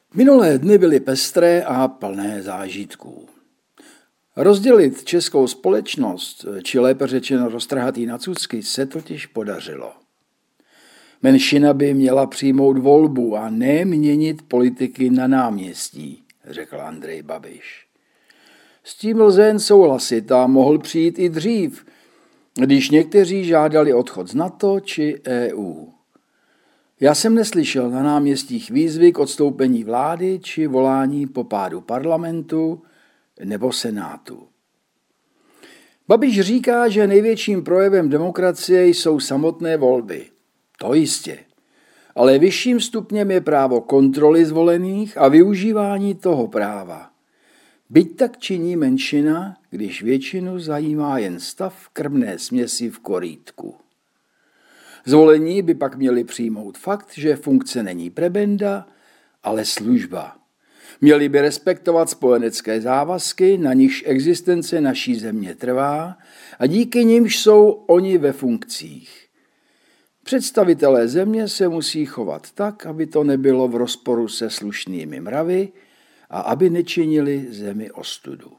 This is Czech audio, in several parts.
Minulé dny byly pestré a plné zážitků. Rozdělit českou společnost, či lépe řečeno roztrhat ji na cucky, se totiž podařilo. Menšina by měla přijmout volbu a ne měnit politiky na náměstí, řekl Andrej Babiš. S tím lze jen souhlasit a mohl přijít i dřív, když někteří žádali odchod z NATO či EU. Já jsem neslyšel na náměstích výzvy k odstoupení vlády či volání po pádu parlamentu nebo senátu. Babiš říká, že největším projevem demokracie jsou samotné volby. To jistě. Ale vyšším stupněm je právo kontroly zvolených a využívání toho práva. Byť tak činí menšina, když většinu zajímá jen stav krmné směsi v korýtku. Zvolení by pak měli přijmout fakt, že funkce není prebenda, ale služba. Měli by respektovat spojenecké závazky, na nichž existence naší země trvá a díky nimž jsou oni ve funkcích. Představitelé země se musí chovat tak, aby to nebylo v rozporu se slušnými mravy a aby nečinili zemi ostudu.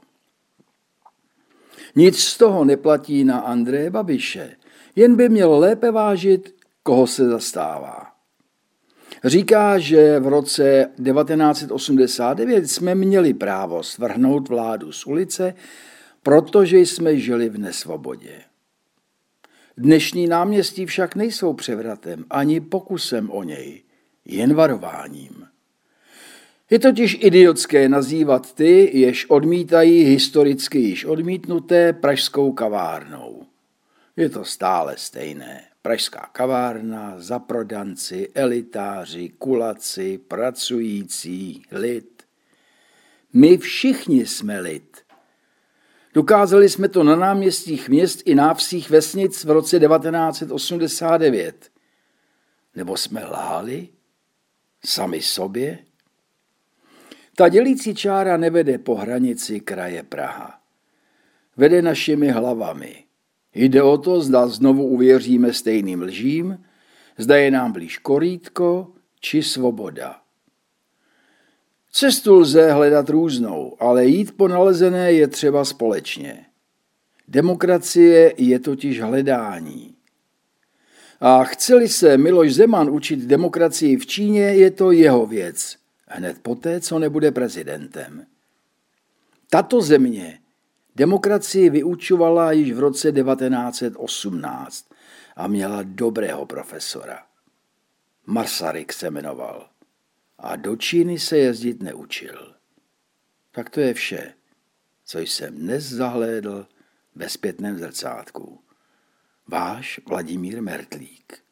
Nic z toho neplatí na Andreje Babiše, jen by měl lépe vážit, koho se zastává. Říká, že v roce 1989 jsme měli právo svrhnout vládu z ulice, protože jsme žili v nesvobodě. Dnešní náměstí však nejsou převratem ani pokusem o něj, jen varováním. Je totiž idiotské nazývat ty, jež odmítají historicky již odmítnuté pražskou kavárnou. Je to stále stejné. Pražská kavárna, zaprodanci, elitáři, kulaci, pracující, lid. My všichni jsme lid. Dokázali jsme to na náměstích měst i návsích vesnic v roce 1989. Nebo jsme lhali? Sami sobě? Ta dělící čára nevede po hranici kraje Praha. Vede našimi hlavami. Jde o to, zda znovu uvěříme stejným lžím, zda je nám blíž korýtko či svoboda. Cestu lze hledat různou, ale jít po nalezené je třeba společně. Demokracie je totiž hledání. A chce-li se Miloš Zeman učit demokracii v Číně, je to jeho věc, hned poté, co nebude prezidentem. Tato země demokracii vyučovala již v roce 1918 a měla dobrého profesora. Masaryk se jmenoval a do Číny se jezdit neučil. Tak to je vše, co jsem dnes zahlédl ve zpětném zrcátku. Váš Vladimír Mertlík.